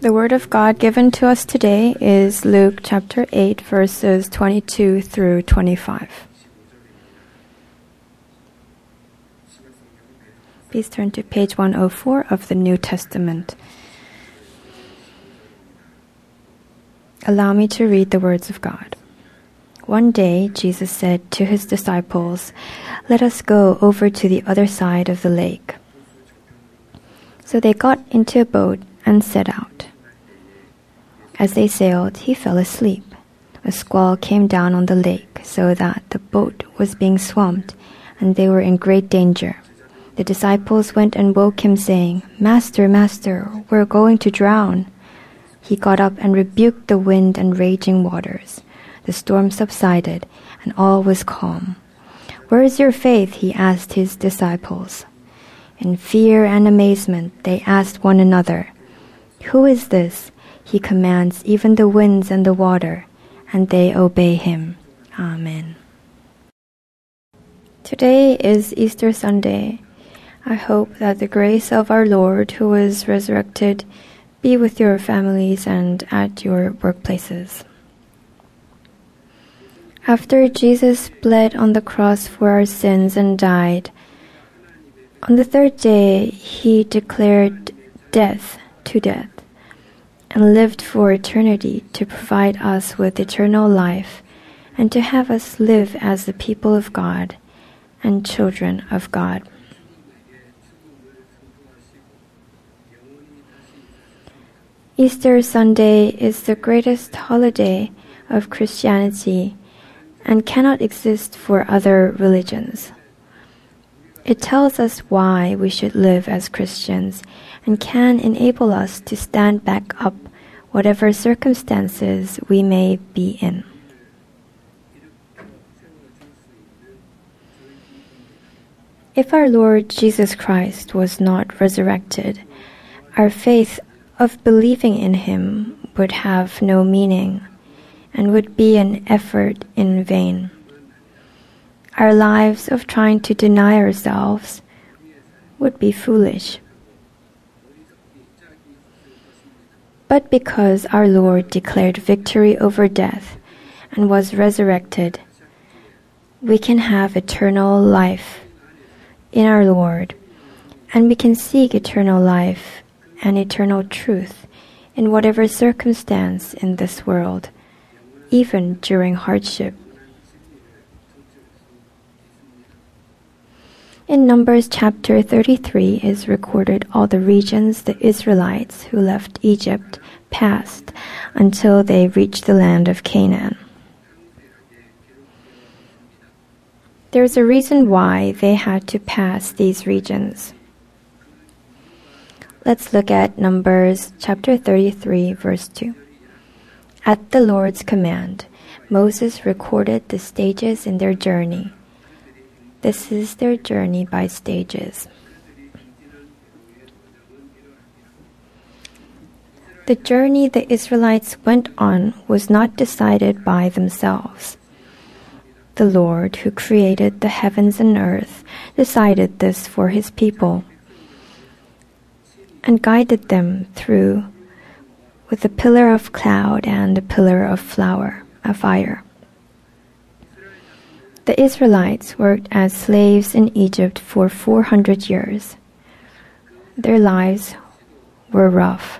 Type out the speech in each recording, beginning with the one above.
The Word of God given to us today is Luke chapter 8, verses 22 through 25. Please turn to page 104 of the New Testament. Allow me to read the words of God. One day, Jesus said to his disciples, "Let us go over to the other side of the lake." So they got into a boat and set out. As they sailed, he fell asleep. A squall came down on the lake, so that the boat was being swamped, and they were in great danger. The disciples went and woke him, saying, "Master, Master, we're going to drown." He got up and rebuked the wind and raging waters. The storm subsided, and all was calm. "Where is your faith?" he asked his disciples. In fear and amazement, they asked one another, "Who is this? He commands even the winds and the water, and they obey him." Amen. Today is Easter Sunday. I hope that the grace of our Lord, who was resurrected, be with your families and at your workplaces. After Jesus bled on the cross for our sins and died, on the third day he declared death to death and lived for eternity to provide us with eternal life and to have us live as the people of God and children of God. Easter Sunday is the greatest holiday of Christianity and cannot exist for other religions. It tells us why we should live as Christians and can enable us to stand back up whatever circumstances we may be in. If our Lord Jesus Christ was not resurrected, our faith of believing in him would have no meaning and would be an effort in vain. Our lives of trying to deny ourselves would be foolish. But because our Lord declared victory over death and was resurrected, we can have eternal life in our Lord, and we can seek eternal life and eternal truth in whatever circumstance in this world, even during hardship. In Numbers chapter 33 is recorded all the regions the Israelites who left Egypt passed until they reached the land of Canaan. There's a reason why they had to pass these regions. Let's look at Numbers chapter 33, verse 2. At the Lord's command, Moses recorded the stages in their journey. This is their journey by stages. The journey the Israelites went on was not decided by themselves. The Lord, who created the heavens and earth, decided this for his people and guided them through with a pillar of cloud and a pillar of fire. The Israelites worked as slaves in Egypt for 400 years. Their lives were rough.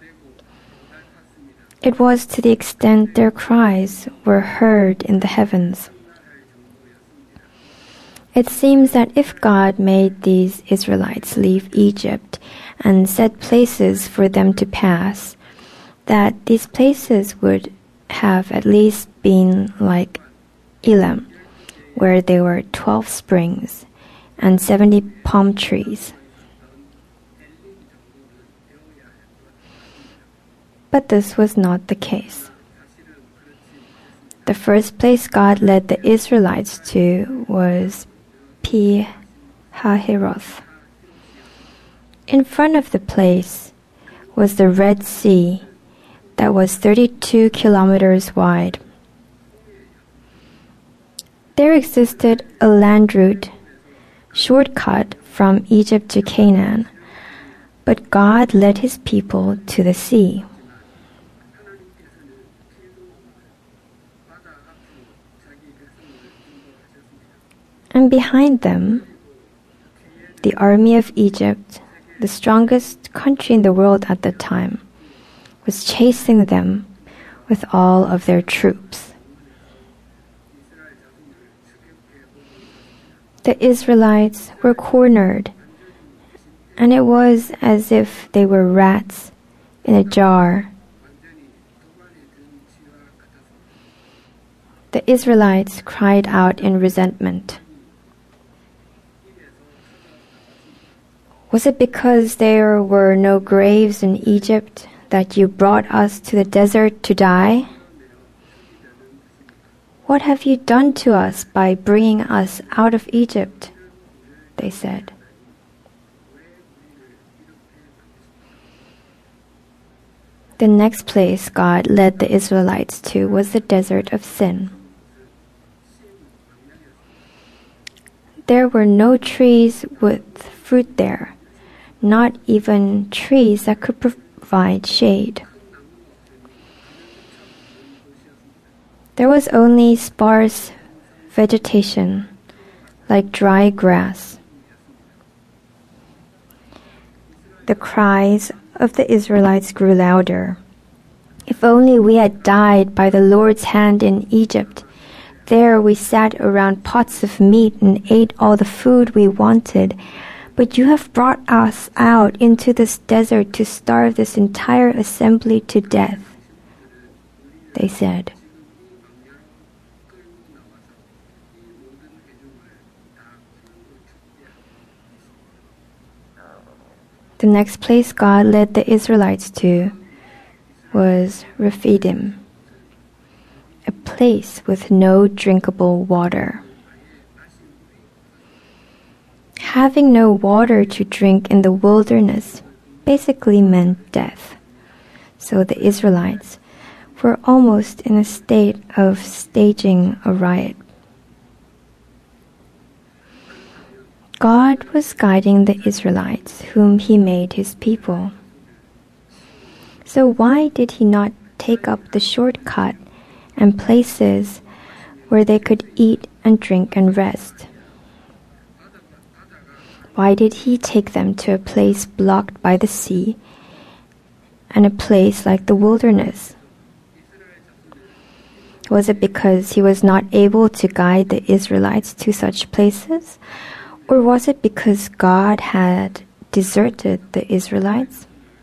It was to the extent their cries were heard in the heavens. It seems that if God made these Israelites leave Egypt and set places for them to pass, that these places would have at least been like Elim, where there were 12 springs and 70 palm trees. But this was not the case. The first place God led the Israelites to was Pi-hahiroth. In front of the place was the Red Sea that was 32 kilometers wide. There existed a land route shortcut from Egypt to Canaan, but God led his people to the sea. And behind them, the army of Egypt, the strongest country in the world at the time, was chasing them with all of their troops. The Israelites were cornered, and it was as if they were rats in a jar. The Israelites cried out in resentment. Was it because there were no graves in Egypt that you brought us to the desert to die? What have you done to us by bringing us out of Egypt? They said. The next place God led the Israelites to was the desert of Sin. There were no trees with fruit there, not even trees that could provide shade. There was only sparse vegetation, like dry grass. The cries of the Israelites grew louder. If only we had died by the Lord's hand in Egypt. There we sat around pots of meat and ate all the food we wanted. But you have brought us out into this desert to starve this entire assembly to death, they said. The next place God led the Israelites to was Rephidim, a place with no drinkable water. Having no water to drink in the wilderness basically meant death. So the Israelites were almost in a state of staging a riot. God was guiding the Israelites, whom He made His people. So why did He not take up the shortcut and places where they could eat and drink and rest? Why did He take them to a place blocked by the sea and a place like the wilderness? Was it because He was not able to guide the Israelites to such places? Or was it because God had deserted the Israelites?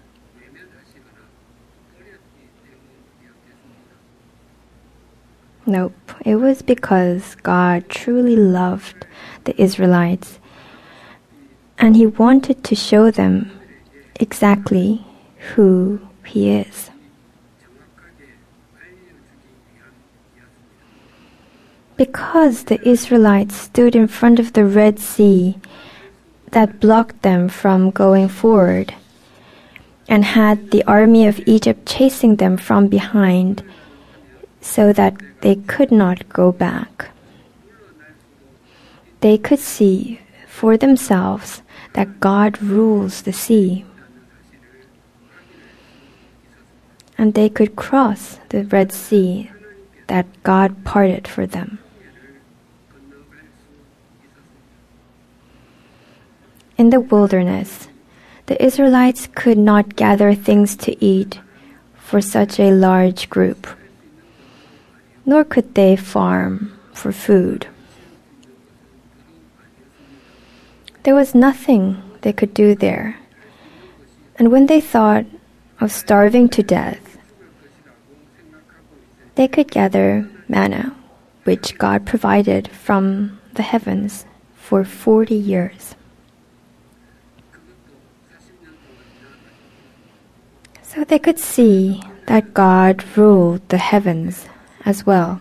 Nope, it was because God truly loved the Israelites, and He wanted to show them exactly who He is. Because the Israelites stood in front of the Red Sea that blocked them from going forward, and had the army of Egypt chasing them from behind so that they could not go back. They could see for themselves that God rules the sea, and they could cross the Red Sea that God parted for them. In the wilderness, the Israelites could not gather things to eat for such a large group, nor could they farm for food. There was nothing they could do there, and when they thought of starving to death, they could gather manna, which God provided from the heavens for 40 years. So they could see that God ruled the heavens as well.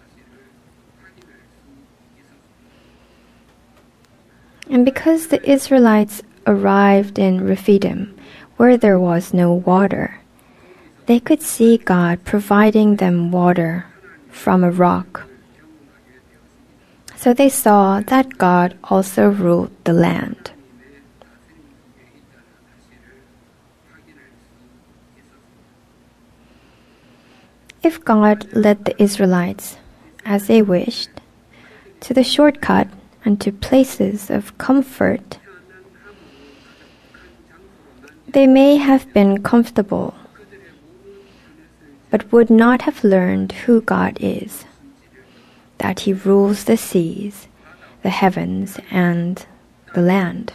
And because the Israelites arrived in Rephidim, where there was no water, they could see God providing them water from a rock. So they saw that God also ruled the land. If God led the Israelites, as they wished, to the shortcut and to places of comfort, they may have been comfortable, but would not have learned who God is, that He rules the seas, the heavens, and the land.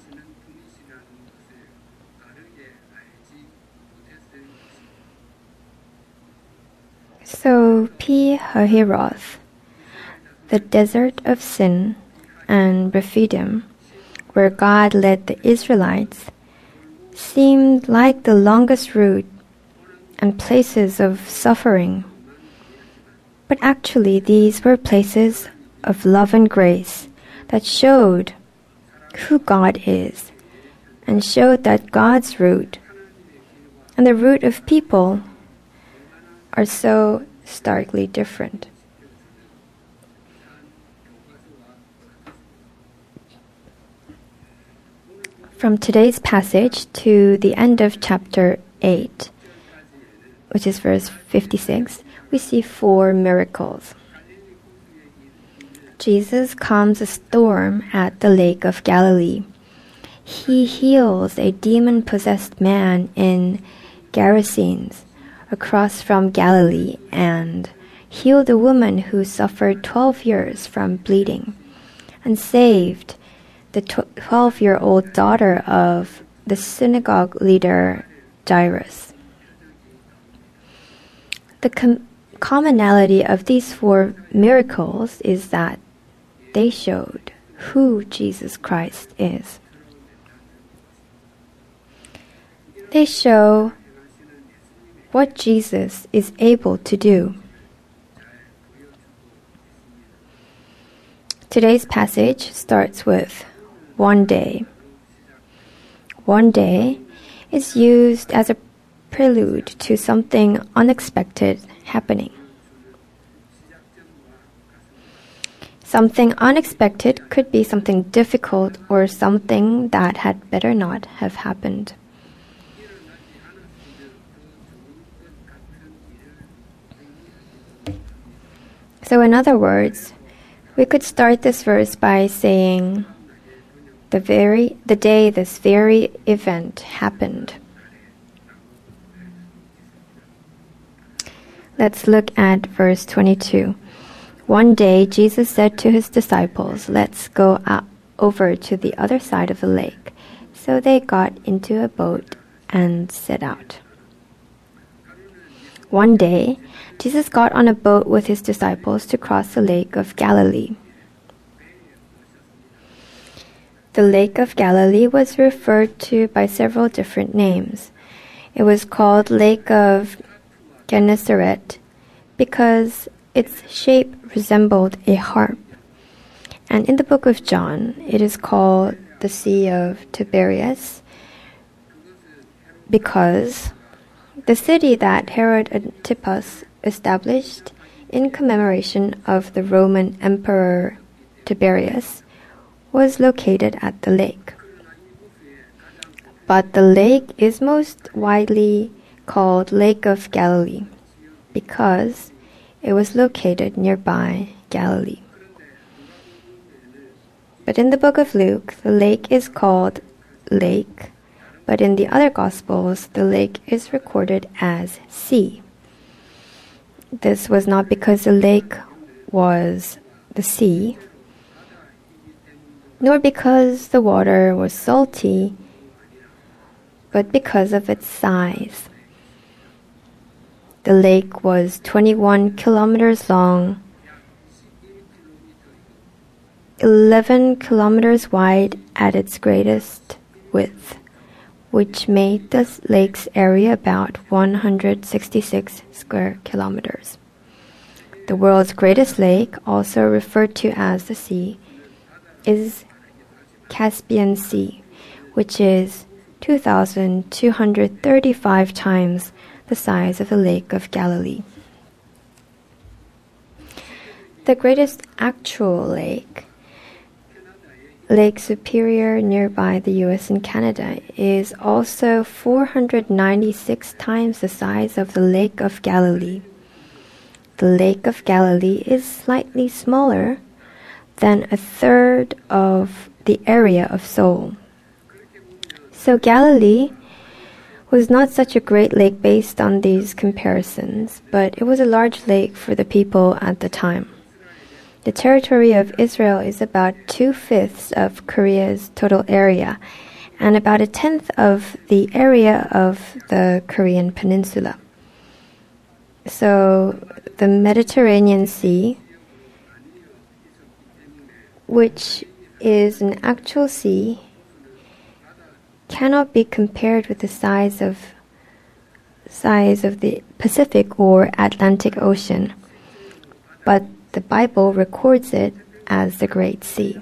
So Pi-hahiroth, the desert of Sin, and Rephidim, where God led the Israelites, seemed like the longest route and places of suffering. But actually these were places of love and grace that showed who God is and showed that God's route and the route of people are so starkly different. From today's passage to the end of chapter 8, which is verse 56, we see 4 miracles. Jesus calms a storm at the Lake of Galilee. He heals a demon-possessed man in Gerasenes, across from Galilee, and healed a woman who suffered 12 years from bleeding, and saved the 12-year-old daughter of the synagogue leader Jairus. The commonality of these 4 miracles is that they showed who Jesus Christ is. They show what Jesus is able to do. Today's passage starts with one day. One day is used as a prelude to something unexpected happening. Something unexpected could be something difficult or something that had better not have happened. So in other words, we could start this verse by saying, the day this very event happened. Let's look at verse 22. One day Jesus said to his disciples, "Let's go over to the other side of the lake." So they got into a boat and set out. One day, Jesus got on a boat with his disciples to cross the Lake of Galilee. The Lake of Galilee was referred to by several different names. It was called Lake of Gennesaret because its shape resembled a harp. And in the book of John, it is called the Sea of Tiberias because the city that Herod Antipas established in commemoration of the Roman Emperor Tiberius was located at the lake. But the lake is most widely called Lake of Galilee because it was located nearby Galilee. But in the book of Luke, the lake is called Lake, but in the other Gospels, the lake is recorded as sea. This was not because the lake was the sea, nor because the water was salty, but because of its size. The lake was 21 kilometers long, 11 kilometers wide at its greatest width, which made the lake's area about 166 square kilometers. The world's greatest lake, also referred to as the sea, is Caspian Sea, which is 2,235 times the size of the Lake of Galilee. The greatest actual lake, Lake Superior nearby the US and Canada, is also 496 times the size of the Lake of Galilee. The Lake of Galilee is slightly smaller than a third of the area of Seoul. So Galilee was not such a great lake based on these comparisons, but it was a large lake for the people at the time. The territory of Israel is about 2/5 of Korea's total area and about 1/10 of the area of the Korean peninsula. So the Mediterranean Sea, which is an actual sea, cannot be compared with the size of the Pacific or Atlantic Ocean, but the Bible records it as the Great Sea.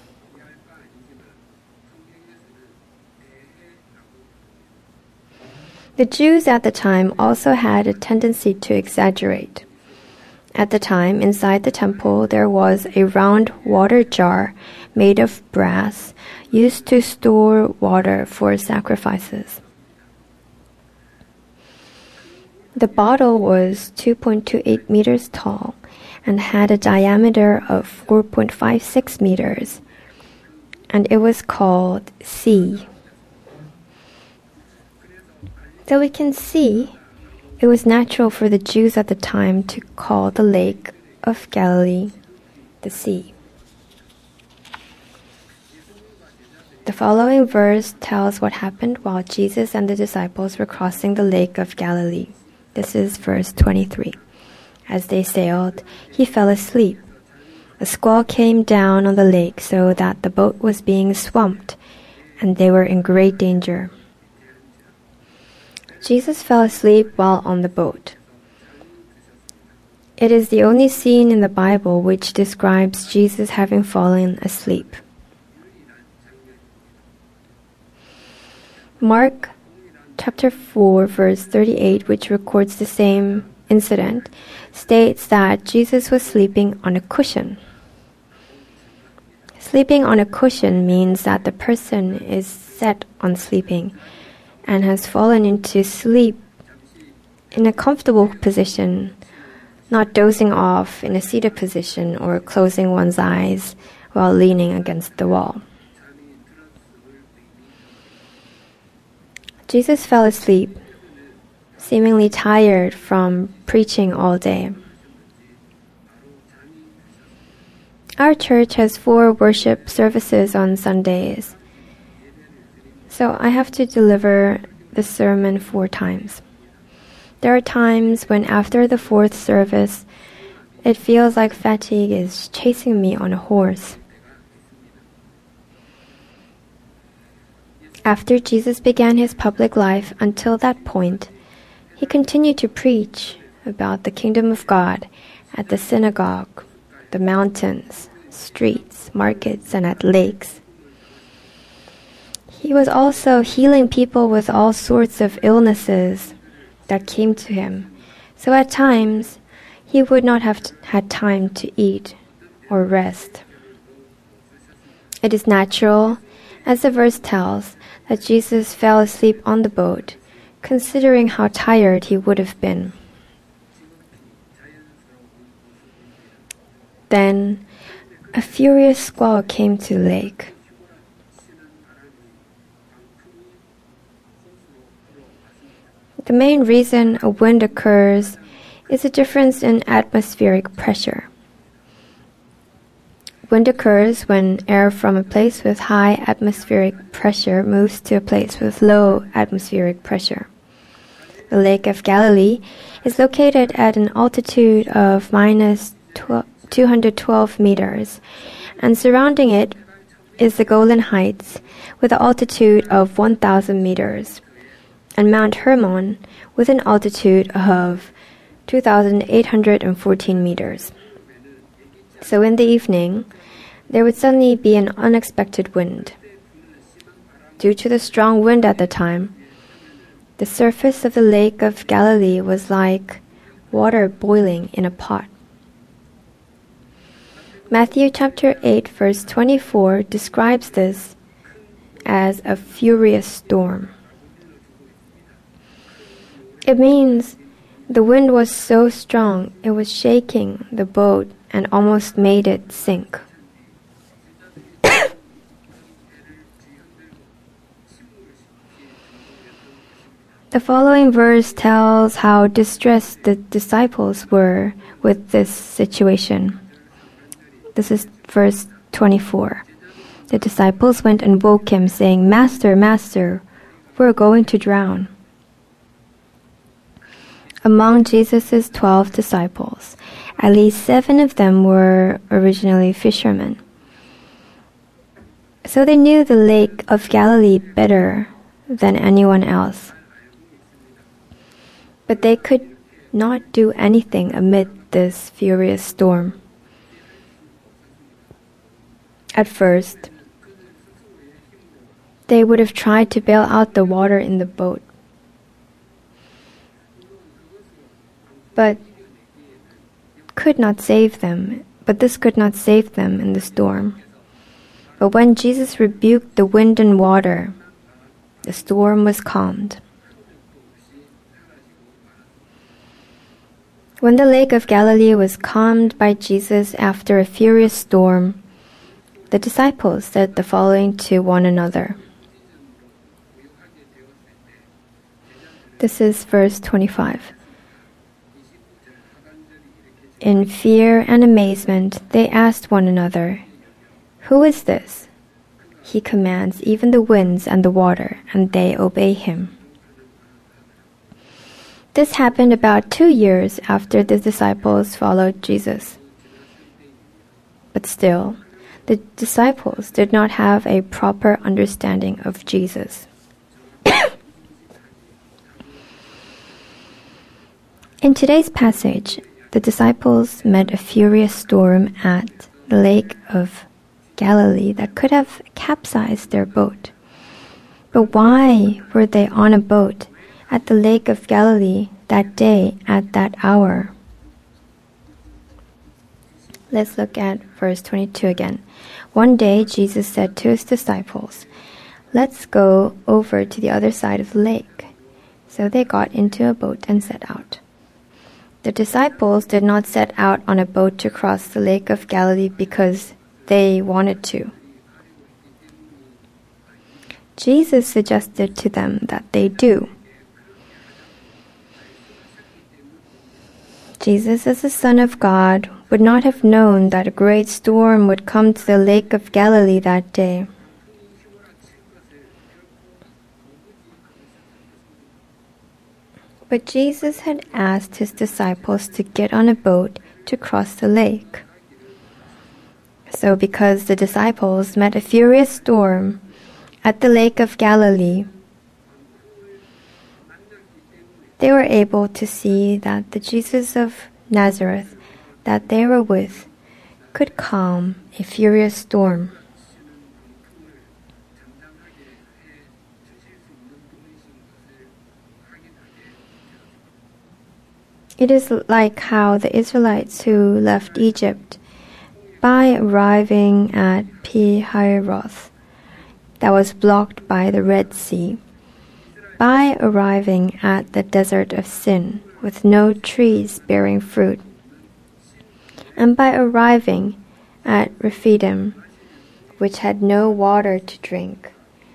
The Jews at the time also had a tendency to exaggerate. At the time, inside the temple, there was a round water jar made of brass used to store water for sacrifices. The bottle was 2.28 meters tall and had a diameter of 4.56 meters, and it was called sea. So we can see it was natural for the Jews at the time to call the lake of Galilee the sea. The following verse tells what happened while Jesus and the disciples were crossing the lake of Galilee. This is verse 23. As they sailed, he fell asleep. A squall came down on the lake so that the boat was being swamped, and they were in great danger. Jesus fell asleep while on the boat. It is the only scene in the Bible which describes Jesus having fallen asleep. Mark chapter 4, verse 38, which records the same incident, states that Jesus was sleeping on a cushion. Sleeping on a cushion means that the person is set on sleeping and has fallen into sleep in a comfortable position, not dozing off in a seated position or closing one's eyes while leaning against the wall. Jesus fell asleep, seemingly tired from preaching all day. Our church has 4 worship services on Sundays, so I have to deliver the sermon 4 times. There are times when after the 4th service, it feels like fatigue is chasing me on a horse. After Jesus began his public life, until that point, he continued to preach about the kingdom of God at the synagogue, the mountains, streets, markets, and at lakes. He was also healing people with all sorts of illnesses that came to him. So at times, he would not have had time to eat or rest. It is natural, as the verse tells, that Jesus fell asleep on the boat, considering how tired he would have been. Then, a furious squall came to the lake. The main reason a wind occurs is a difference in atmospheric pressure. Wind occurs when air from a place with high atmospheric pressure moves to a place with low atmospheric pressure. The Lake of Galilee is located at an altitude of minus 212 meters, and surrounding it is the Golan Heights with an altitude of 1,000 meters, and Mount Hermon with an altitude of 2,814 meters. So in the evening, there would suddenly be an unexpected wind. Due to the strong wind at the time, the surface of the Lake of Galilee was like water boiling in a pot. Matthew chapter 8, verse 24 describes this as a furious storm. It means the wind was so strong it was shaking the boat and almost made it sink. The following verse tells how distressed the disciples were with this situation. This is verse 24. The disciples went and woke him, saying, "Master, Master, we're going to drown." Among Jesus' 12 disciples, at least 7 of them were originally fishermen. So they knew the Lake of Galilee better than anyone else. But they could not do anything amid this furious storm. At first, they would have tried to bail out the water in the boat. But this could not save them in the storm. But when Jesus rebuked the wind and water, the storm was calmed. When the Lake of Galilee was calmed by Jesus after a furious storm, the disciples said the following to one another. This is verse 25. In fear and amazement, they asked one another, "Who is this? He commands even the winds and the water, and they obey him." This happened about 2 years after the disciples followed Jesus. But still, the disciples did not have a proper understanding of Jesus. In today's passage, the disciples met a furious storm at the Lake of Galilee that could have capsized their boat. But why were they on a boat at the Lake of Galilee that day at that hour? Let's look at verse 22 again. One day Jesus said to his disciples, "Let's go over to the other side of the lake." So they got into a boat and set out. The disciples did not set out on a boat to cross the Lake of Galilee because they wanted to. Jesus suggested to them that they do. Jesus, as the Son of God, would not have known that a great storm would come to the Lake of Galilee that day. But Jesus had asked his disciples to get on a boat to cross the lake. So because the disciples met a furious storm at the Lake of Galilee, they were able to see that the Jesus of Nazareth that they were with could calm a furious storm. It is like how the Israelites who left Egypt, by arriving at Pi-hahiroth, that was blocked by the Red Sea, by arriving at the desert of Sin with no trees bearing fruit, and by arriving at Rephidim, which had no water to drink,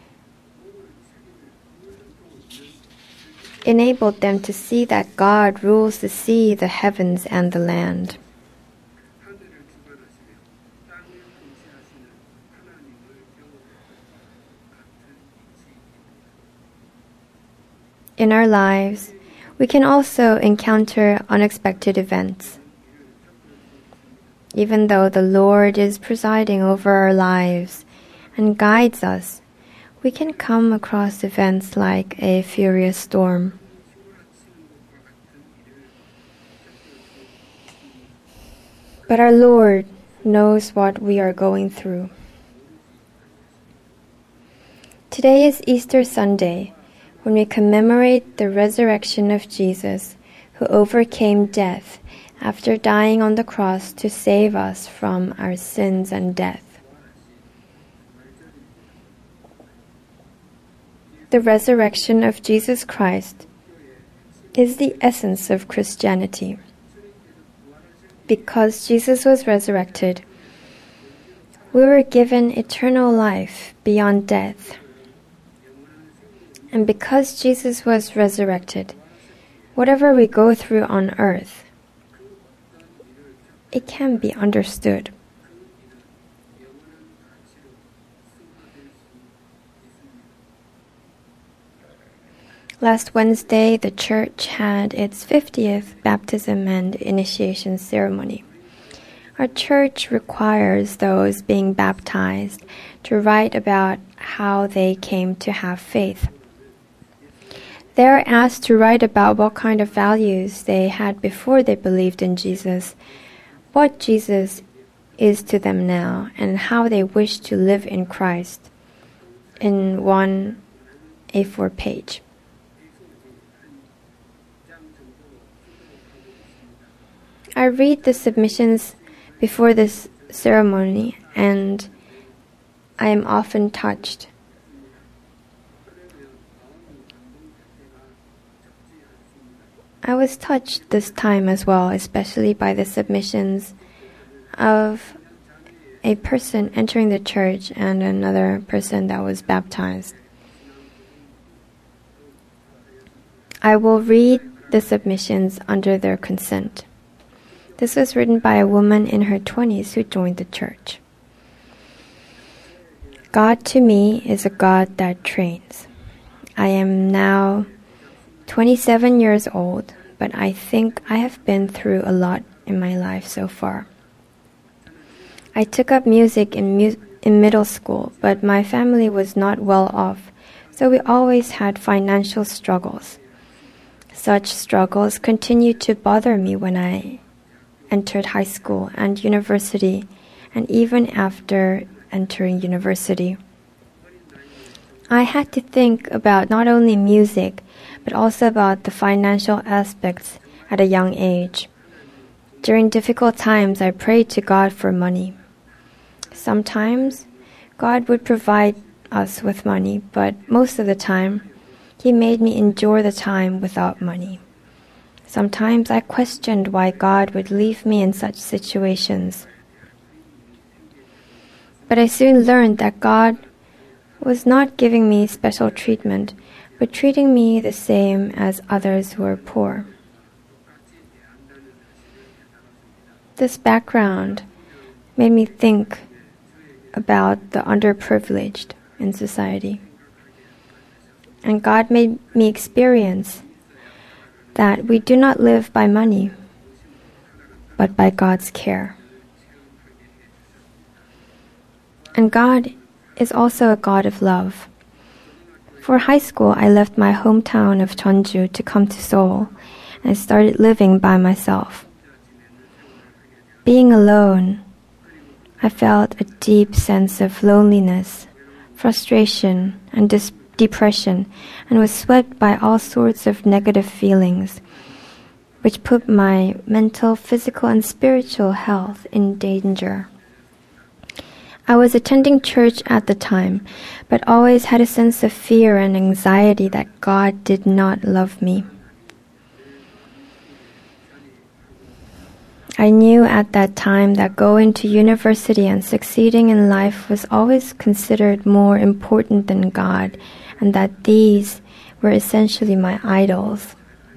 enabled them to see that God rules the sea, the heavens, and the land. In our lives, we can also encounter unexpected events. Even though the Lord is presiding over our lives and guides us, we can come across events like a furious storm. But our Lord knows what we are going through. Today is Easter Sunday, when we commemorate the resurrection of Jesus, who overcame death after dying on the cross to save us from our sins and death. The resurrection of Jesus Christ is the essence of Christianity. Because Jesus was resurrected, we were given eternal life beyond death. And because Jesus was resurrected, whatever we go through on earth, it can be understood. Last Wednesday, the church had its 50th baptism and initiation ceremony. Our church requires those being baptized to write about how they came to have faith. They are asked to write about what kind of values they had before they believed in Jesus, what Jesus is to them now, and how they wish to live in Christ in one A4 page. I read the submissions before this ceremony, and I am often touched. I was touched this time as well, especially by the submissions of a person entering the church and another person that was baptized. I will read the submissions under their consent. This was written by a woman in her 20s who joined the church. God to me is a God that trains. I am now 27 years old, but I think I have been through a lot in my life so far. I took up music in middle school, but my family was not well off, so we always had financial struggles. Such struggles continued to bother me when I entered high school and university, and even after entering university. I had to think about not only music, but also about the financial aspects at a young age. During difficult times, I prayed to God for money. Sometimes, God would provide us with money, but most of the time, He made me endure the time without money. Sometimes I questioned why God would leave me in such situations. But I soon learned that God was not giving me special treatment, but treating me the same as others who are poor. This background made me think about the underprivileged in society. And God made me experience that we do not live by money, but by God's care. And God is also a God of love. For high school, I left my hometown of Jeonju to come to Seoul and started living by myself. Being alone, I felt a deep sense of loneliness, frustration, and depression, and was swept by all sorts of negative feelings, which put my mental, physical, and spiritual health in danger. I was attending church at the time, but always had a sense of fear and anxiety that God did not love me. I knew at that time that going to university and succeeding in life was always considered more important than God, and that these were essentially my idols.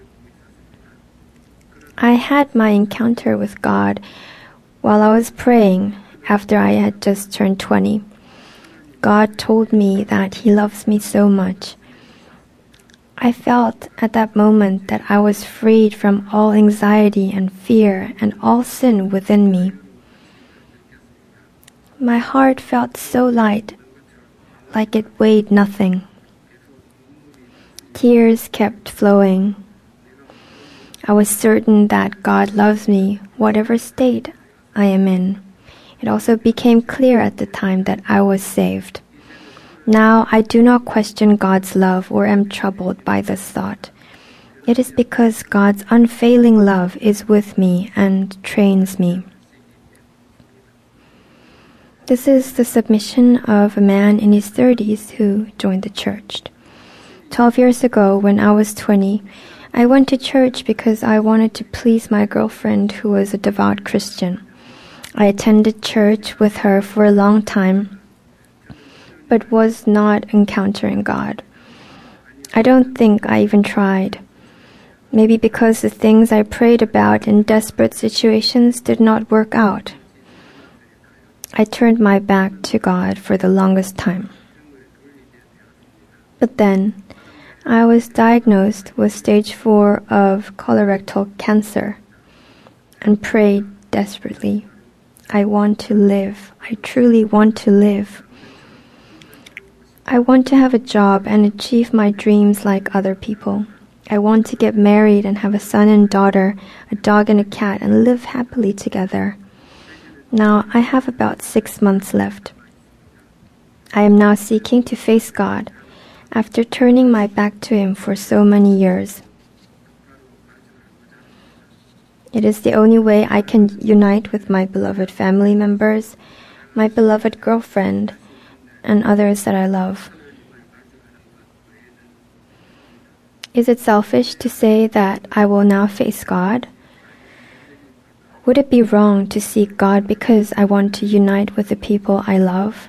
I had my encounter with God while I was praying after I had just turned 20. God told me that He loves me so much. I felt at that moment that I was freed from all anxiety and fear and all sin within me. My heart felt so light, like it weighed nothing. Tears kept flowing. I was certain that God loves me, whatever state I am in. It also became clear at the time that I was saved. Now I do not question God's love or am troubled by this thought. It is because God's unfailing love is with me and trains me. This is the submission of a man in his 30s who joined the church. 12 years ago, when I was 20, I went to church because I wanted to please my girlfriend who was a devout Christian. I attended church with her for a long time, but was not encountering God. I don't think I even tried. Maybe because the things I prayed about in desperate situations did not work out. I turned my back to God for the longest time. But then, I was diagnosed with stage 4 of colorectal cancer and prayed desperately. I want to live. I truly want to live. I want to have a job and achieve my dreams like other people. I want to get married and have a son and daughter, a dog and a cat, and live happily together. Now, I have about 6 months left. I am now seeking to face God after turning my back to Him for so many years. It is the only way I can unite with my beloved family members, my beloved girlfriend, and others that I love. Is it selfish to say that I will now face God? Would it be wrong to seek God because I want to unite with the people I love?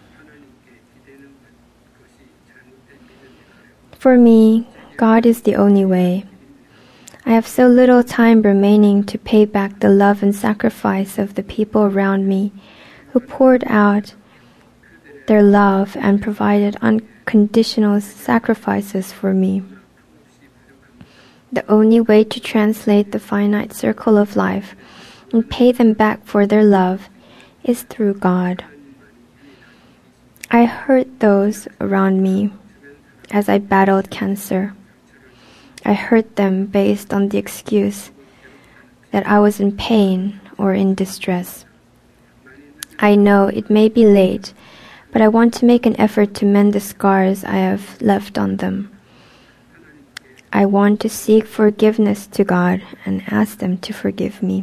For me, God is the only way. I have so little time remaining to pay back the love and sacrifice of the people around me who poured out their love and provided unconditional sacrifices for me. The only way to translate the finite circle of life and pay them back for their love is through God. I hurt those around me as I battled cancer. I hurt them based on the excuse that I was in pain or in distress. I know it may be late, but I want to make an effort to mend the scars I have left on them. I want to seek forgiveness to God and ask them to forgive me.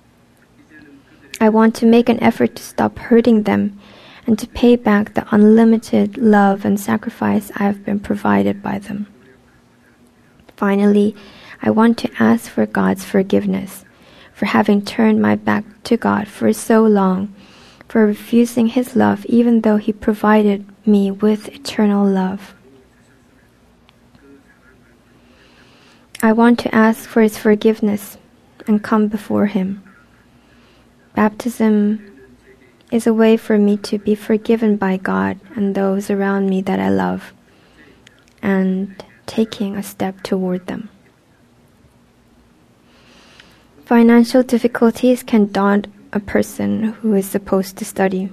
I want to make an effort to stop hurting them and to pay back the unlimited love and sacrifice I have been provided by them. Finally, I want to ask for God's forgiveness for having turned my back to God for so long, for refusing His love even though He provided me with eternal love. I want to ask for His forgiveness and come before Him. Baptism is a way for me to be forgiven by God and those around me that I love, and taking a step toward them. Financial difficulties can daunt a person who is supposed to study.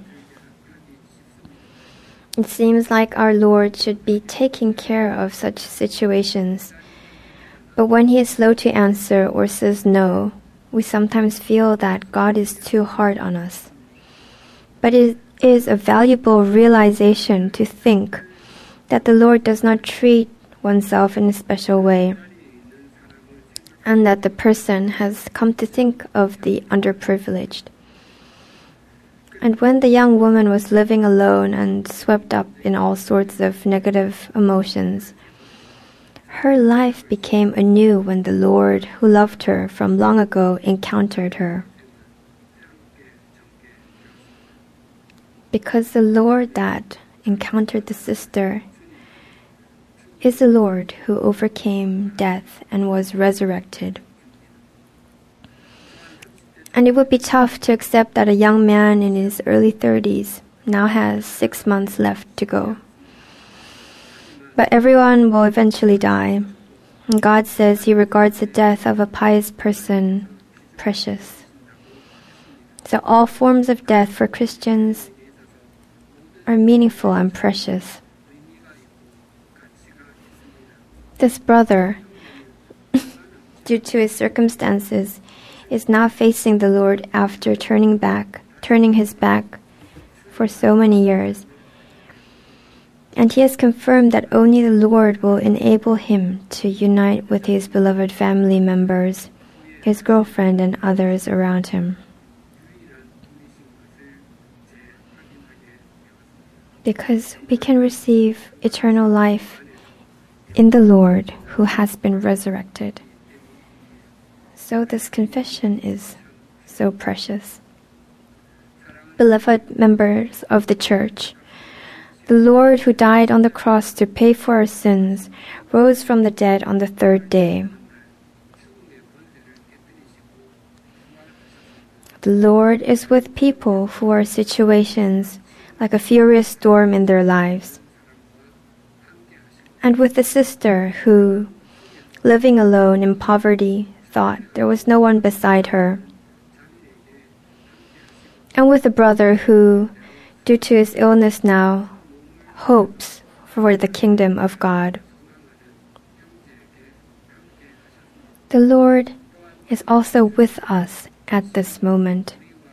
It seems like our Lord should be taking care of such situations, but when He is slow to answer or says no, we sometimes feel that God is too hard on us. But it is a valuable realization to think that the Lord does not treat oneself in a special way, and that the person has come to think of the underprivileged. And when the young woman was living alone and swept up in all sorts of negative emotions, her life became anew when the Lord, who loved her from long ago, encountered her. Because the Lord that encountered the sister is the Lord who overcame death and was resurrected. And it would be tough to accept that a young man in his early 30s now has 6 months left to go. But everyone will eventually die. And God says He regards the death of a pious person precious. So all forms of death for Christians are meaningful and precious. This brother, due to his circumstances, is now facing the Lord after turning his back for so many years. And he has confirmed that only the Lord will enable him to unite with his beloved family members, his girlfriend, and others around him. Because we can receive eternal life in the Lord who has been resurrected. So this confession is so precious. Beloved members of the Church, The Lord who died on the cross to pay for our sins rose from the dead on the third day. The Lord is with people who are situations like a furious storm in their lives, and with the sister who, living alone in poverty, thought there was no one beside her, and with a brother who, due to his illness now, hopes for the kingdom of God. The Lord is also with us at this moment.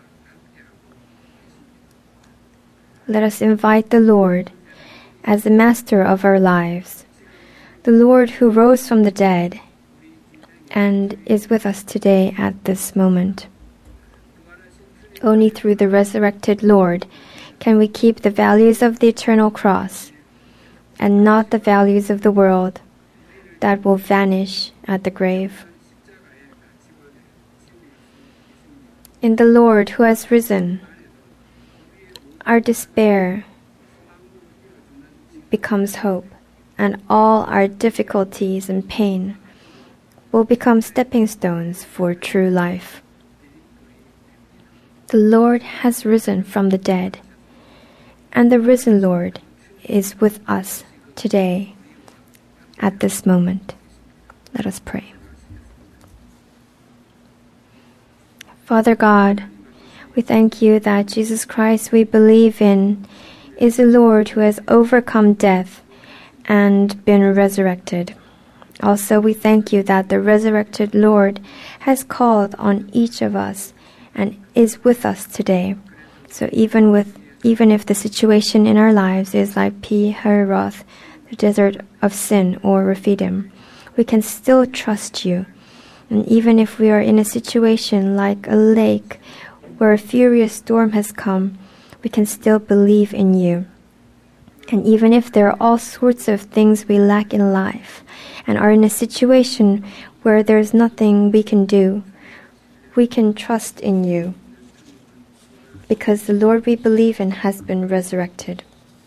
Let us invite the Lord as the master of our lives, the Lord who rose from the dead and is with us today at this moment. Only through the resurrected Lord can we keep the values of the eternal cross and not the values of the world that will vanish at the grave. In the Lord who has risen, our despair becomes hope, and all our difficulties and pain will become stepping stones for true life. The Lord has risen from the dead, and the risen Lord is with us today at this moment. Let us pray. Father God, we thank you that Jesus Christ we believe in is the Lord who has overcome death and been resurrected. Also, we thank you that the resurrected Lord has called on each of us and is with us today. So even if the situation in our lives is like Pi Hahiroth, the desert of sin, or Rephidim, we can still trust you. And even if we are in a situation like a lake where a furious storm has come, we can still believe in you. And even if there are all sorts of things we lack in life and are in a situation where there's nothing we can do, we can trust in you, because the Lord we believe in has been resurrected.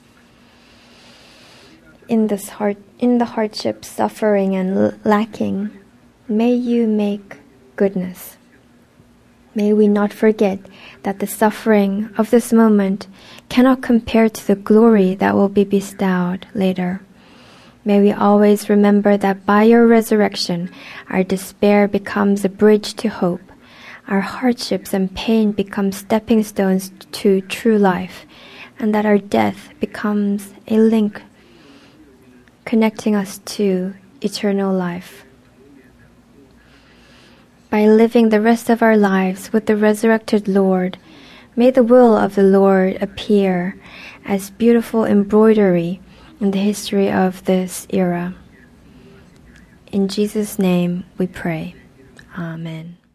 In the hardship, suffering, and lacking, may you make goodness. May we not forget that the suffering of this moment cannot compare to the glory that will be bestowed later. May we always remember that by your resurrection, our despair becomes a bridge to hope. Our hardships and pain become stepping stones to true life, and that our death becomes a link connecting us to eternal life. By living the rest of our lives with the resurrected Lord, may the will of the Lord appear as beautiful embroidery in the history of this era. In Jesus' name we pray. Amen.